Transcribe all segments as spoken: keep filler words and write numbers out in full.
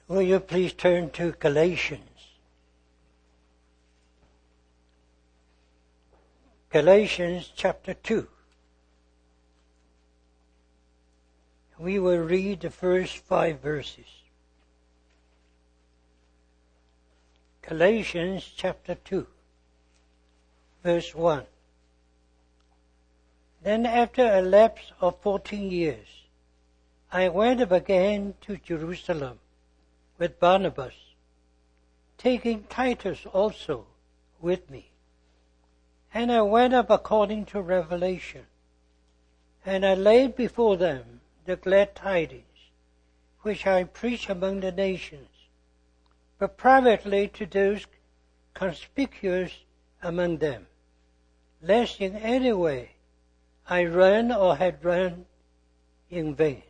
Will you please turn to Galatians? Galatians chapter two. We will read the first five verses. Galatians chapter two, verse one. Then after a lapse of fourteen years, I went up again to Jerusalem with Barnabas, taking Titus also with me. And I went up according to revelation, and I laid before them the glad tidings, which I preach among the nations, but privately to those conspicuous among them, lest in any way I run or had run in vain.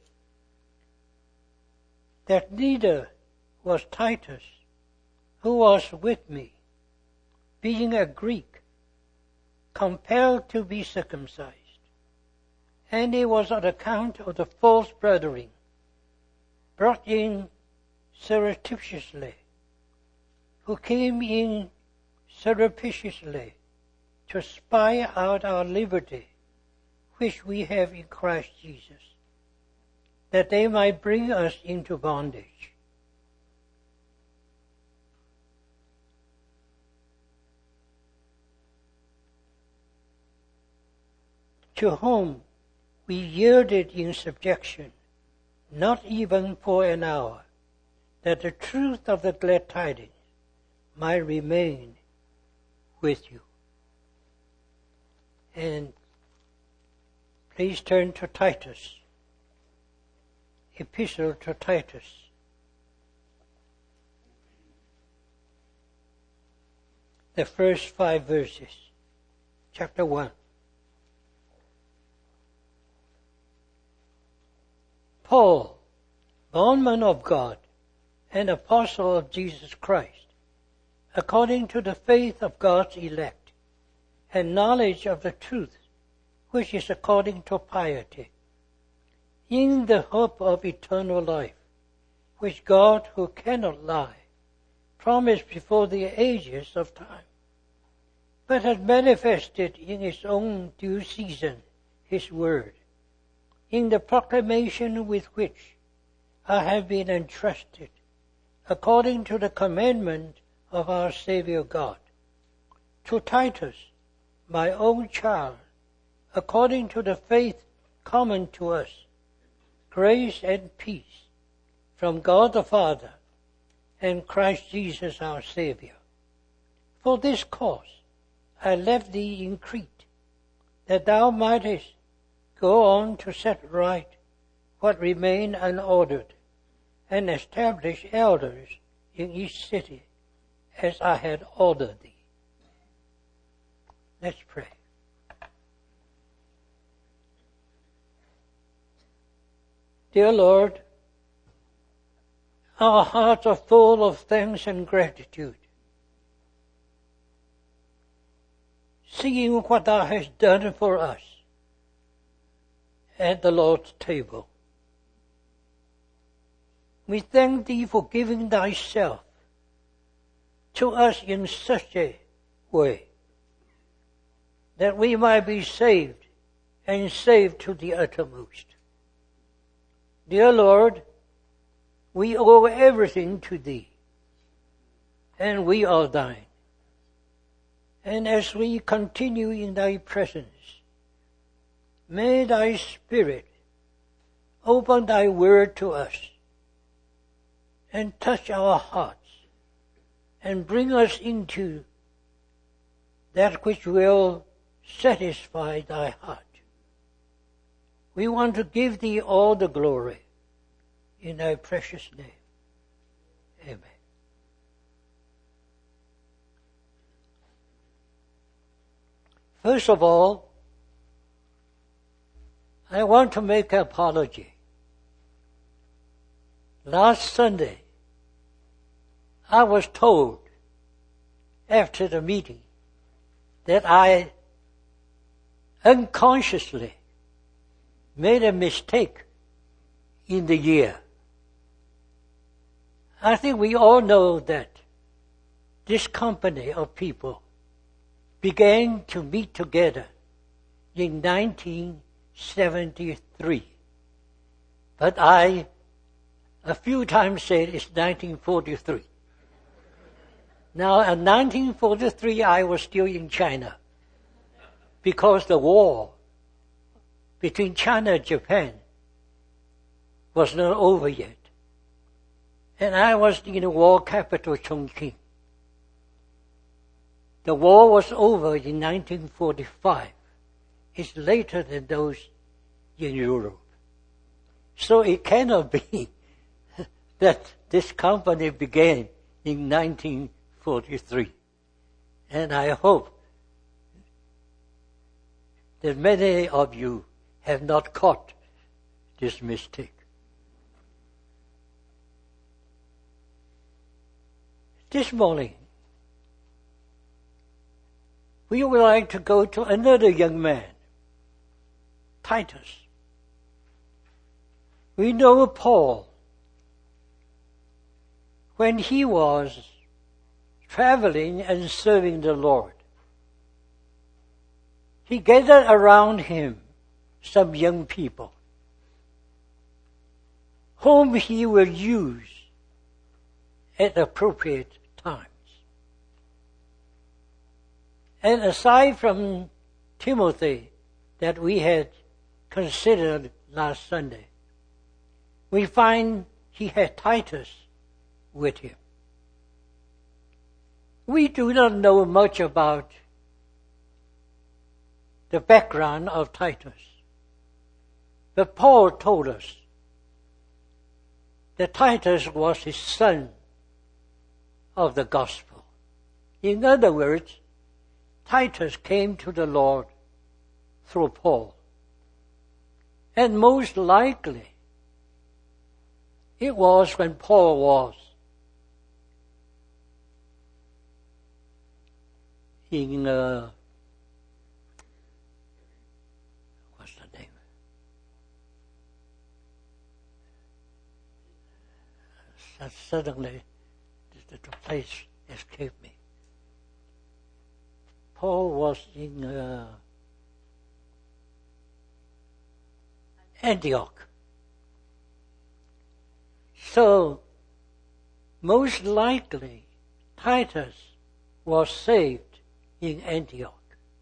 That neither was Titus, who was with me, being a Greek, compelled to be circumcised, and he was on account of the false brethren, brought in surreptitiously, who came in surreptitiously to spy out our liberty, which we have in Christ Jesus, that they might bring us into bondage. To whom we yielded in subjection, not even for an hour, that the truth of the glad tidings might remain with you. And please turn to Titus, Epistle to Titus. The first five verses, chapter one. Paul, bondman of God and apostle of Jesus Christ, according to the faith of God's elect and knowledge of the truth, which is according to piety, in the hope of eternal life, which God, who cannot lie, promised before the ages of time, but has manifested in his own due season his word, in the proclamation with which I have been entrusted, according to the commandment of our Saviour God. To Titus, my own child, according to the faith common to us, grace and peace from God the Father and Christ Jesus our Saviour. For this cause I left thee in Crete, that thou mightest go on to set right what remain unordered, and establish elders in each city, as I had ordered thee. Let's pray. Dear Lord, our hearts are full of thanks and gratitude, seeing what thou hast done for us at the Lord's table. We thank thee for giving thyself to us in such a way that we might be saved and saved to the uttermost. Dear Lord, we owe everything to thee, and we are thine. And as we continue in thy presence, may thy Spirit open thy word to us and touch our hearts and bring us into that which will satisfy thy heart. We want to give thee all the glory in thy precious name. Amen. First of all, I want to make an apology. Last Sunday, I was told after the meeting that I unconsciously made a mistake in the year. I think we all know that this company of people began to meet together in nineteen seventy-three. But I a few times said it's nineteen forty-three. Now, in nineteen forty-three, I was still in China because the war between China and Japan was not over yet. And I was in the war capital, Chongqing. The war was over in nineteen forty-five. It's later than those in Europe. So it cannot be that this company began in nineteen forty-three. And I hope that many of you have not caught this mistake. This morning, we would like to go to another young man, Titus. We know Paul, when he was traveling and serving the Lord, he gathered around him some young people whom he will use at appropriate times. And aside from Timothy that we had considered last Sunday, we find he had Titus with him. We do not know much about the background of Titus, but Paul told us that Titus was his son of the gospel. In other words, Titus came to the Lord through Paul. And most likely, it was when Paul was in, uh, what's the name? Suddenly, the, the place escaped me. Paul was in uh, Antioch. So, most likely, Titus was saved in Antioch.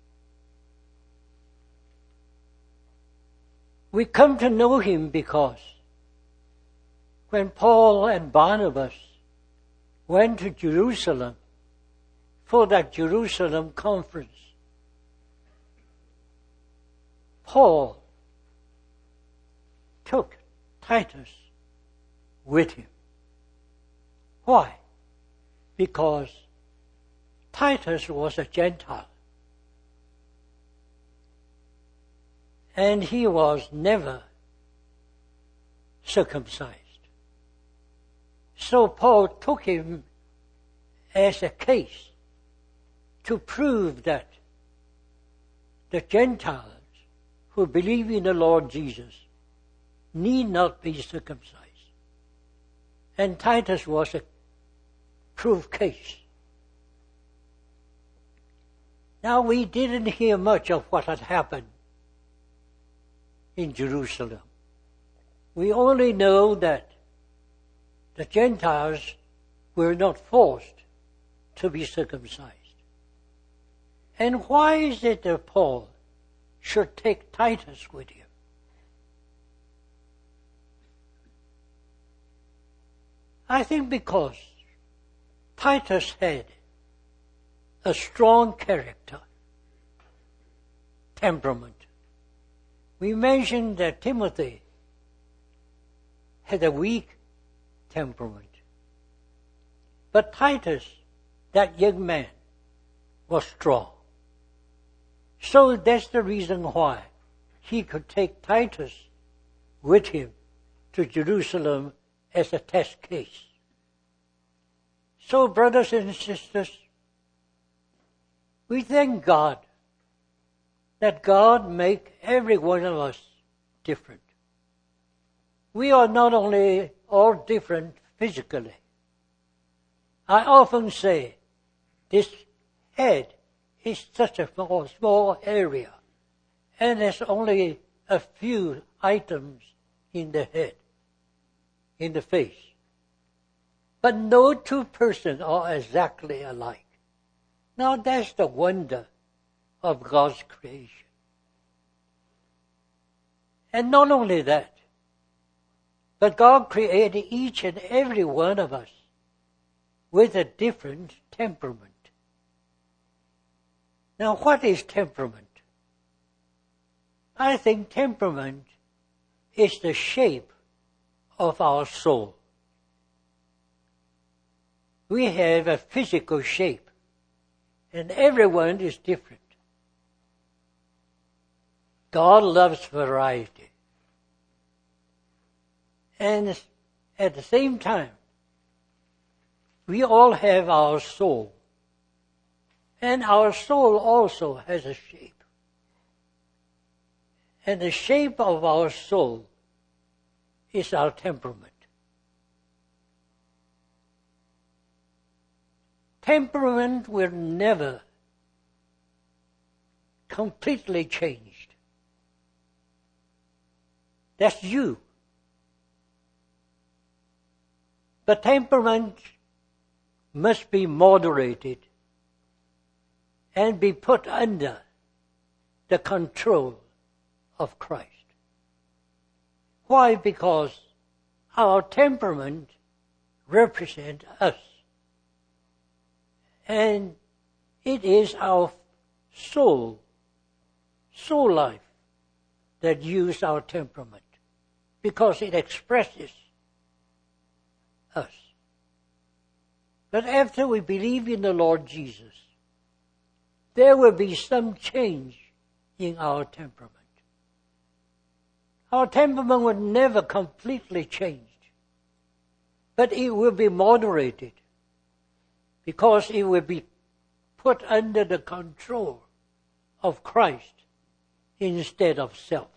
We come to know him because when Paul and Barnabas went to Jerusalem for that Jerusalem conference, Paul took Titus with him. Why? Because Titus was a Gentile. And he was never circumcised. So Paul took him as a case to prove that the Gentiles who believe in the Lord Jesus need not be circumcised. And Titus was a proof case. Now, we didn't hear much of what had happened in Jerusalem. We only know that the Gentiles were not forced to be circumcised. And why is it that Paul should take Titus with him? I think because Titus had a strong character, temperament. We mentioned that Timothy had a weak temperament. But Titus, that young man, was strong. So that's the reason why he could take Titus with him to Jerusalem as a test case. So, brothers and sisters, we thank God that God make every one of us different. We are not only all different physically, I often say, this head is such a small, small area, and there's only a few items in the head, in the face. But no two persons are exactly alike. Now that's the wonder of God's creation. And not only that, but God created each and every one of us with a different temperament. Now, what is temperament? I think temperament is the shape of our soul. We have a physical shape, and everyone is different. God loves variety. And at the same time, we all have our soul. And our soul also has a shape. And the shape of our soul is our temperament. Temperament will never completely change. That's you. But temperament must be moderated and be put under the control of Christ. Why? Because our temperament represents us. And it is our soul, soul life, that uses our temperament, because it expresses us. But after we believe in the Lord Jesus, there will be some change in our temperament. Our temperament will never completely change, but it will be moderated, because it will be put under the control of Christ instead of self.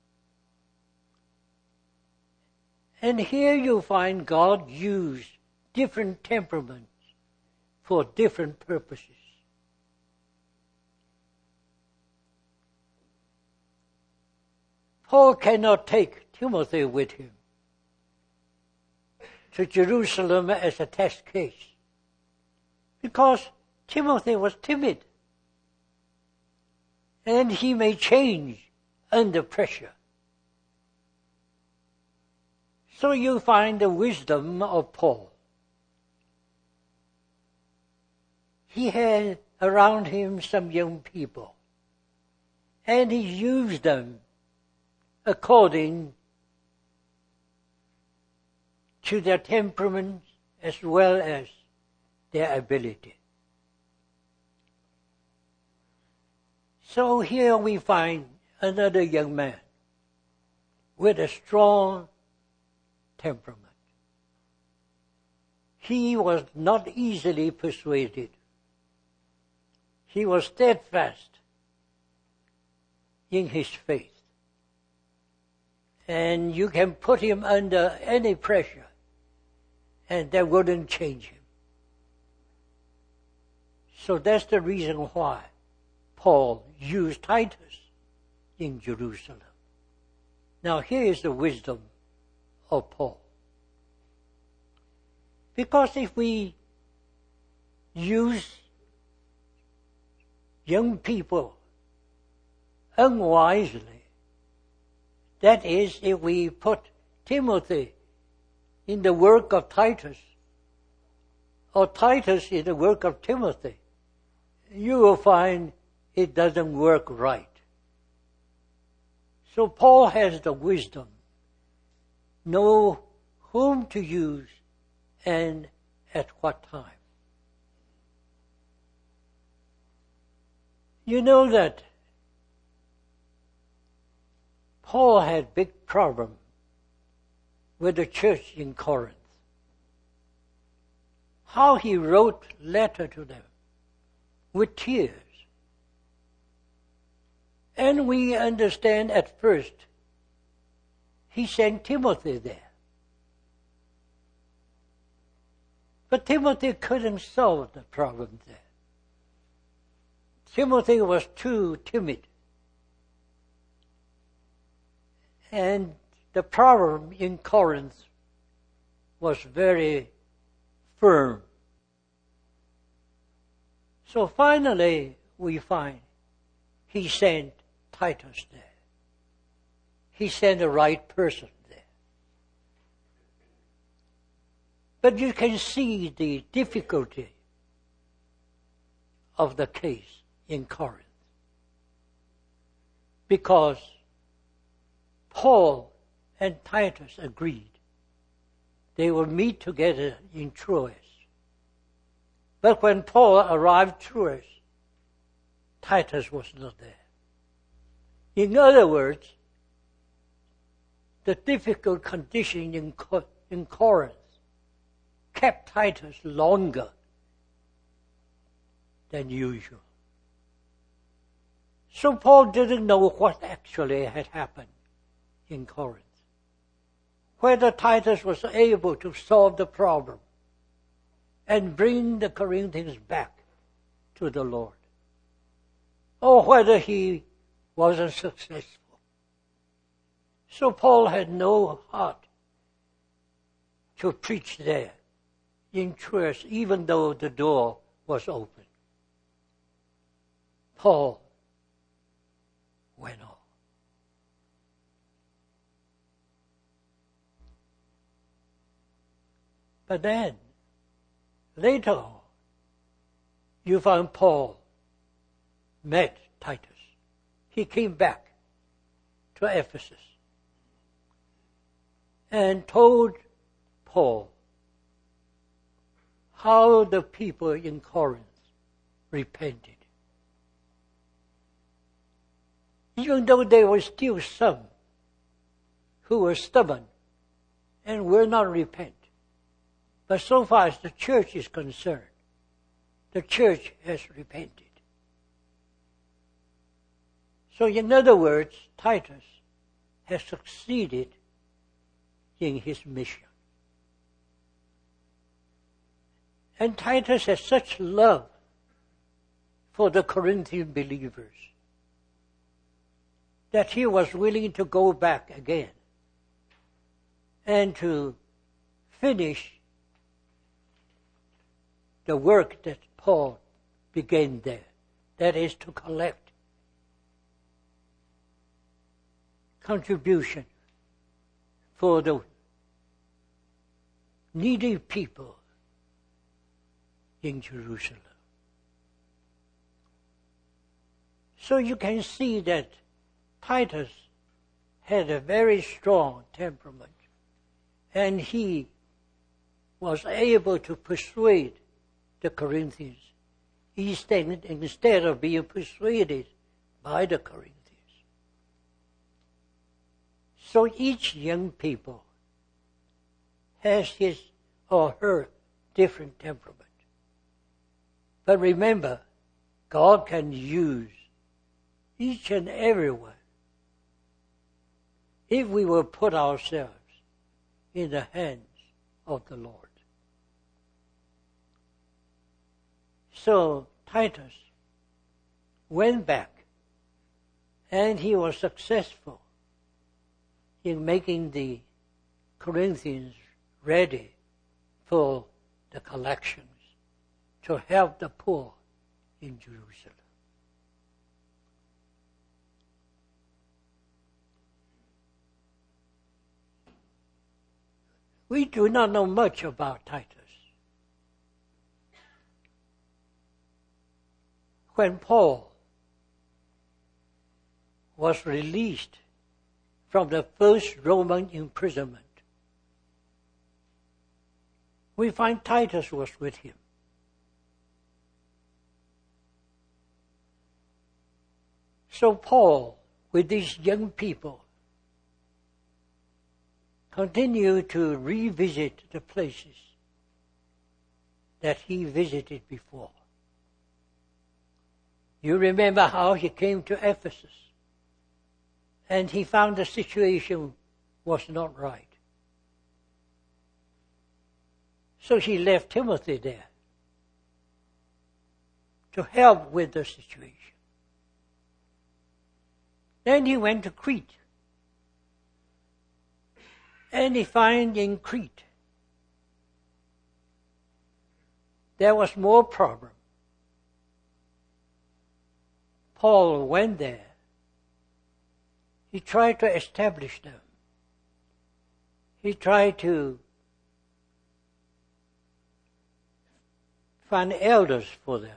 And here you find God use different temperaments for different purposes. Paul cannot take Timothy with him to Jerusalem as a test case, because Timothy was timid, and he may change under pressure. So you find the wisdom of Paul. He had around him some young people, and he used them according to their temperament as well as their ability. So here we find another young man with a strong temperament. He was not easily persuaded. He was steadfast in his faith. And you can put him under any pressure, and that wouldn't change him. So that's the reason why Paul used Titus in Jerusalem. Now here is the wisdom of Paul. Because if we use young people unwisely, that is, if we put Timothy in the work of Titus, or Titus in the work of Timothy, you will find it doesn't work right. So Paul has the wisdom, know whom to use and at what time. You know that Paul had big problem with the church in Corinth. How he wrote letter to them with tears. And we understand at first he sent Timothy there. But Timothy couldn't solve the problem there. Timothy was too timid. And the problem in Corinth was very firm. So finally, we find he sent Titus there. He sent the right person there. But you can see the difficulty of the case in Corinth. Because Paul and Titus agreed they will meet together in Troas. But when Paul arrived in Troas, Titus was not there. In other words, the difficult condition in, in Corinth kept Titus longer than usual. So Paul didn't know what actually had happened in Corinth. Whether Titus was able to solve the problem and bring the Corinthians back to the Lord, or whether he wasn't successful. So Paul had no heart to preach there in Troas, even though the door was open. Paul went on. But then, later on, you find Paul met Titus. He came back to Ephesus and told Paul how the people in Corinth repented. Even though there were still some who were stubborn and will not repent. But so far as the church is concerned, the church has repented. So in other words, Titus has succeeded in his mission. And Titus has such love for the Corinthian believers that he was willing to go back again and to finish the work that Paul began there, that is to collect contribution for the needy people in Jerusalem. So you can see that Titus had a very strong temperament, and he was able to persuade the Corinthians instead of being persuaded by the Corinthians. So each young people has his or her different temperament. But remember, God can use each and every one if we will put ourselves in the hands of the Lord. So Titus went back, and he was successful in making the Corinthians ready for the collections to help the poor in Jerusalem. We do not know much about Titus. When Paul was released from the first Roman imprisonment, we find Titus was with him. So Paul, with these young people, continued to revisit the places that he visited before. You remember how he came to Ephesus, and he found the situation was not right. So he left Timothy there to help with the situation. Then he went to Crete. And he found in Crete there was more problem. Paul went there. He tried to establish them. He tried to find elders for them.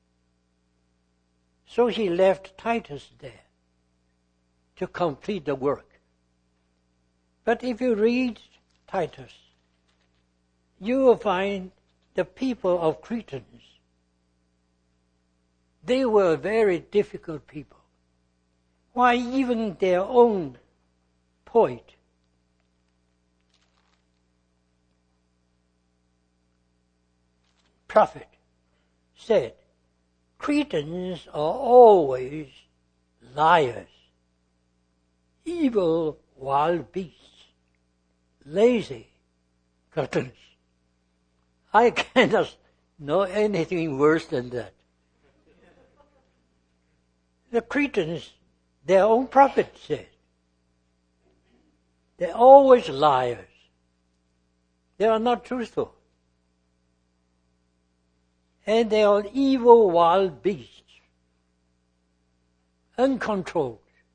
So he left Titus there to complete the work. But if you read Titus, you will find the people of Cretans, they were very difficult people. Why, even their own poet, prophet, said, Cretans are always liars, evil wild beasts, lazy gluttons. I cannot know anything worse than that. The Cretans, their own prophet said, they're always liars. They are not truthful. And they are evil wild beasts, uncontrolled,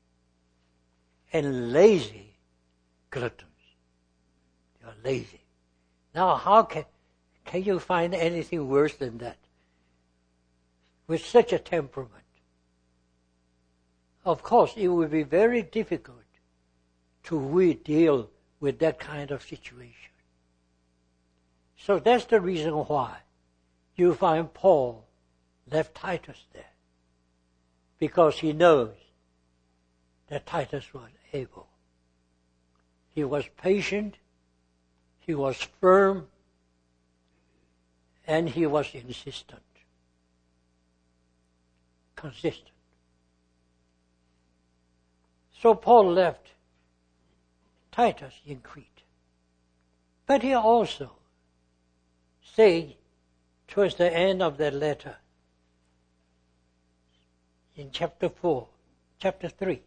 and lazy gluttons. They are lazy. Now how can, can you find anything worse than that? With such a temperament. Of course, it would be very difficult to we deal with that kind of situation. So that's the reason why you find Paul left Titus there. Because he knows that Titus was able. He was patient, he was firm, and he was insistent, consistent. So Paul left Titus in Crete. But he also said towards the end of that letter, in chapter four, chapter three,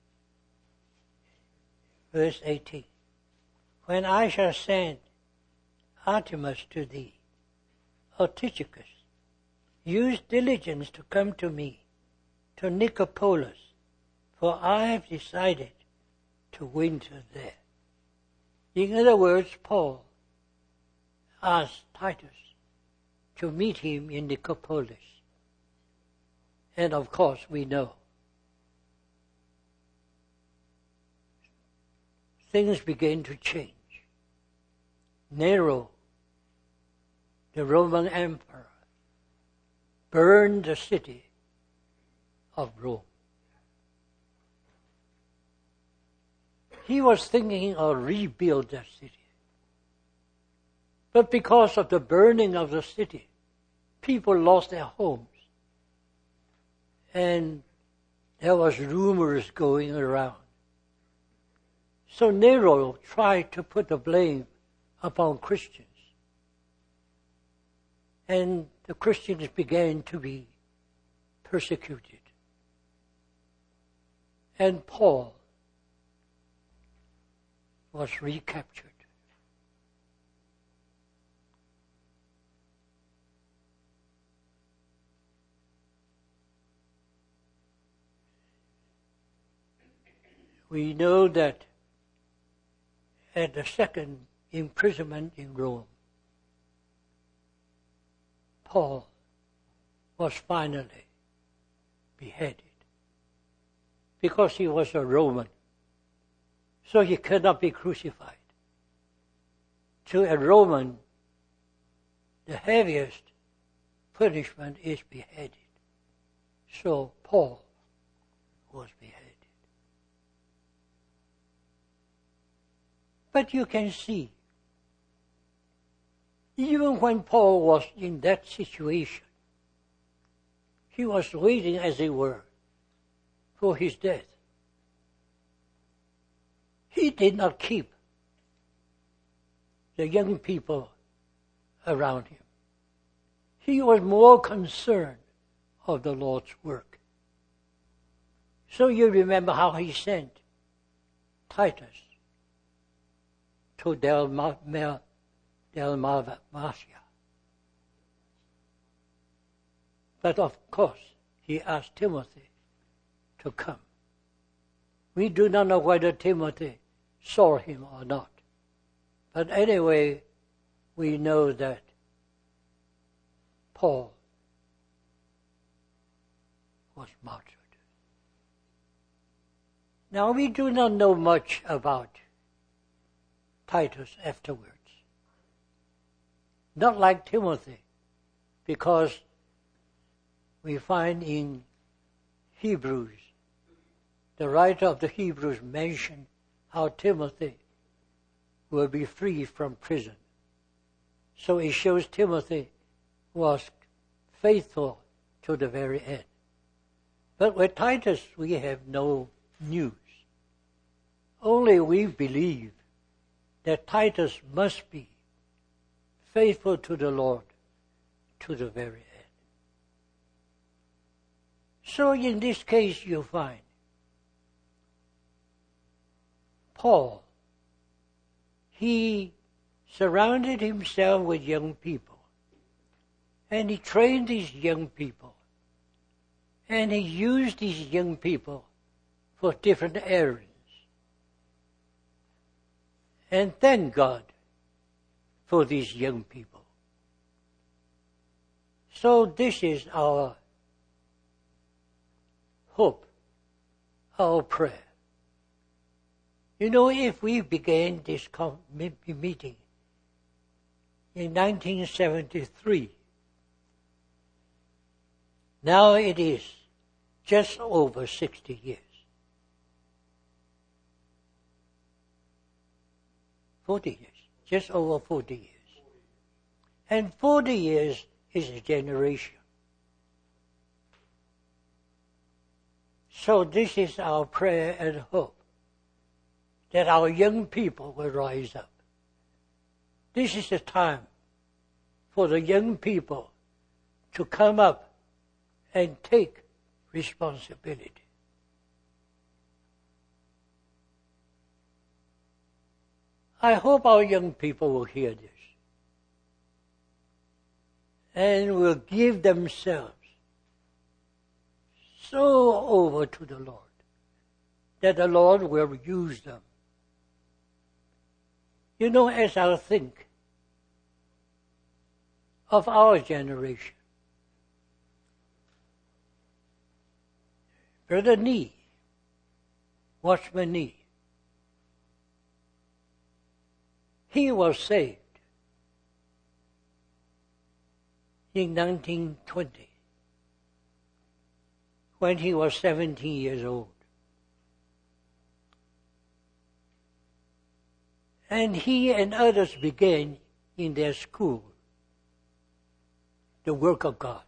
verse eighteen, when I shall send Artemas to thee, or Tychicus, use diligence to come to me, to Nicopolis, for I have decided to winter there. In other words, Paul asked Titus to meet him in Nicopolis. And of course we know things began to change. Nero, the Roman emperor, burned the city of Rome. He was thinking of rebuild that city. But because of the burning of the city, people lost their homes. And there was rumors going around. So Nero tried to put the blame upon Christians. And the Christians began to be persecuted. And Paul was recaptured. We know that at the second imprisonment in Rome, Paul was finally beheaded because he was a Roman. So he could not be crucified. To a Roman, the heaviest punishment is beheaded. So Paul was beheaded. But you can see, even when Paul was in that situation, he was waiting, as it were, for his death. He did not keep the young people around him. He was more concerned of the Lord's work. So you remember how he sent Titus to Dalmatia. But of course, he asked Timothy to come. We do not know whether Timothy saw him or not. But anyway, we know that Paul was martyred. Now, we do not know much about Titus afterwards. Not like Timothy, because we find in Hebrews, the writer of the Hebrews mentioned how Timothy will be free from prison. So it shows Timothy was faithful to the very end. But with Titus, we have no news. Only we believe that Titus must be faithful to the Lord to the very end. So in this case, you find Paul, he surrounded himself with young people, and he trained these young people, and he used these young people for different errands. And thank God for these young people. So this is our hope, our prayer. You know, if we began this meeting in nineteen seventy-three, now it is just over sixty years. forty years, just over forty years. And forty years is a generation. So this is our prayer and hope, that our young people will rise up. This is the time for the young people to come up and take responsibility. I hope our young people will hear this and will give themselves so over to the Lord that the Lord will use them. You know, as I think of our generation, Brother Nee, Watchman Nee, he was saved in nineteen twenty when he was seventeen years old. And he and others began in their school the work of God.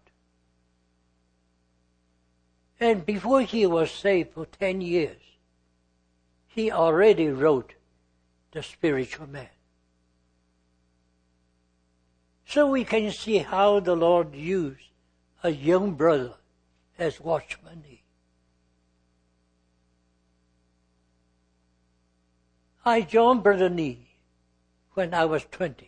And before he was saved for ten years, he already wrote The Spiritual Man. So we can see how the Lord used a young brother as Watchman Nee. I joined Brother Nee when I was twenty.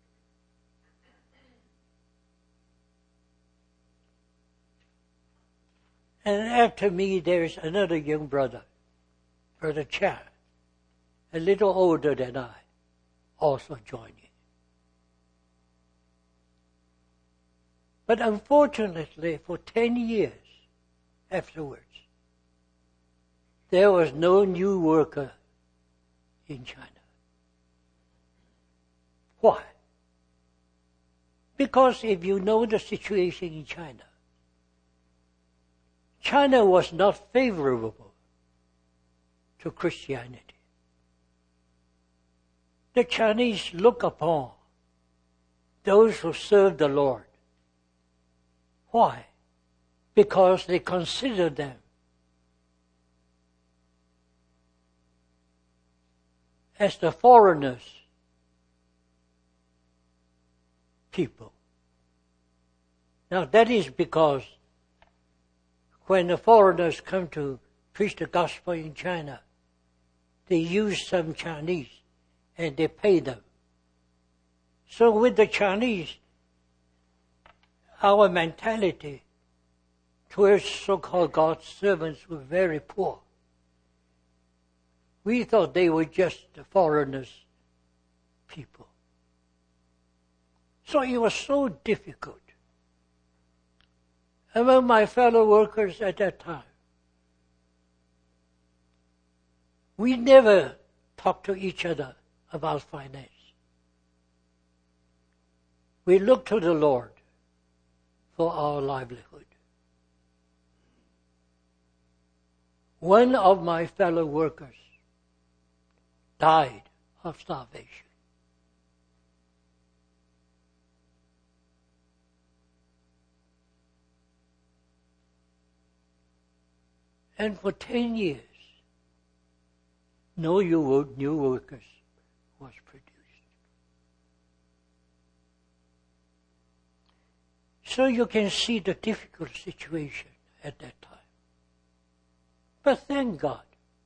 And after me, there is another young brother, Brother Chan, a little older than I, also joining. But unfortunately, for ten years afterwards, there was no new worker in China. Why? Because if you know the situation in China, China was not favorable to Christianity. The Chinese look upon those who serve the Lord. Why? Because they consider them as the foreigners people. Now that is because when the foreigners come to preach the gospel in China, they use some Chinese and they pay them. So with the Chinese, our mentality towards so-called God's servants was very poor. We thought they were just the foreigners' people. So it was so difficult. Among my fellow workers at that time, we never talked to each other about finance. We looked to the Lord for our livelihood. One of my fellow workers died of starvation. And for ten years, no new workers was produced. So you can see the difficult situation at that time. But thank God.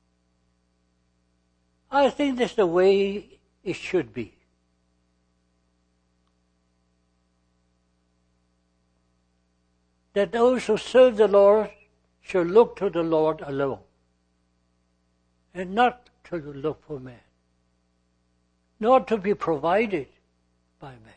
I think that's the way it should be. That those who serve the Lord should look to the Lord alone, and not to look for man, not to be provided by man.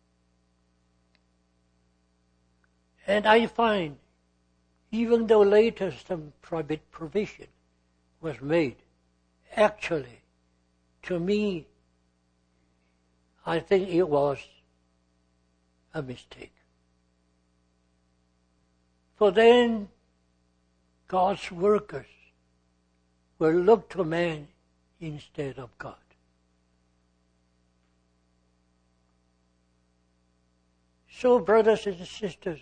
And I find, even though later some private provision was made, actually, to me, I think it was a mistake. For then, God's workers will look to man instead of God. So, brothers and sisters,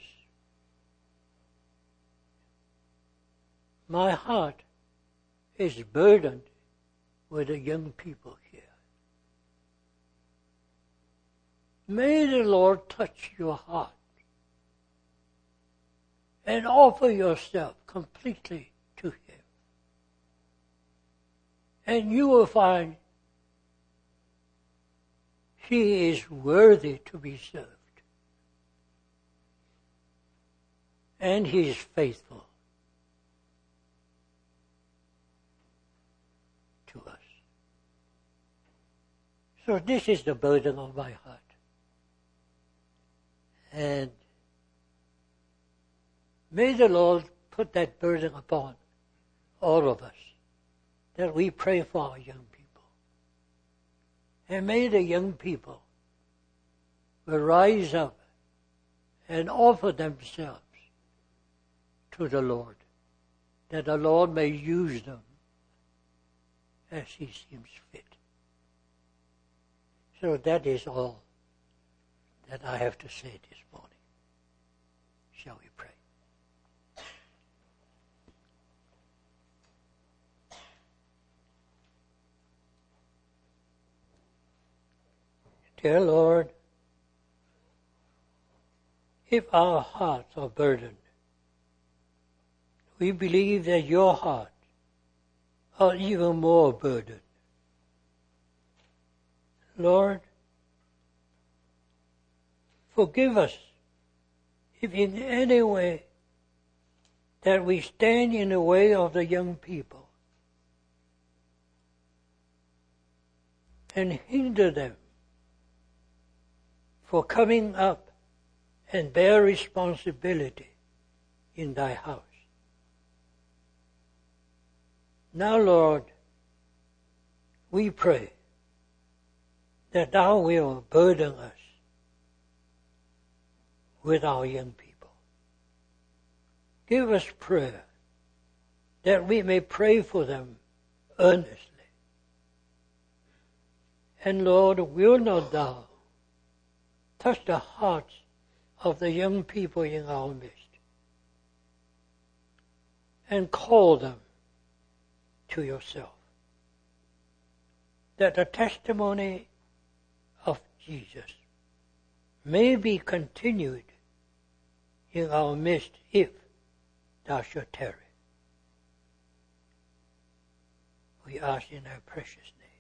my heart is burdened with the young people here. May the Lord touch your heart and offer yourself completely to Him. And you will find He is worthy to be served. And He is faithful to us. So this is the burden of my heart. And may the Lord put that burden upon all of us, that we pray for our young people. And may the young people will rise up and offer themselves to the Lord, that the Lord may use them as He seems fit. So that is all that I have to say this morning. Shall we pray? Dear Lord, if our hearts are burdened, we believe that your heart are even more burdened. Lord, forgive us if in any way that we stand in the way of the young people and hinder them for coming up and bear responsibility in thy house. Now, Lord, we pray that thou wilt burden us with our young people. Give us prayer that we may pray for them earnestly. And Lord, will not thou touch the hearts of the young people in our midst and call them to yourself, that the testimony of Jesus may be continued in our midst if thou shalt tarry. We ask in thy precious name.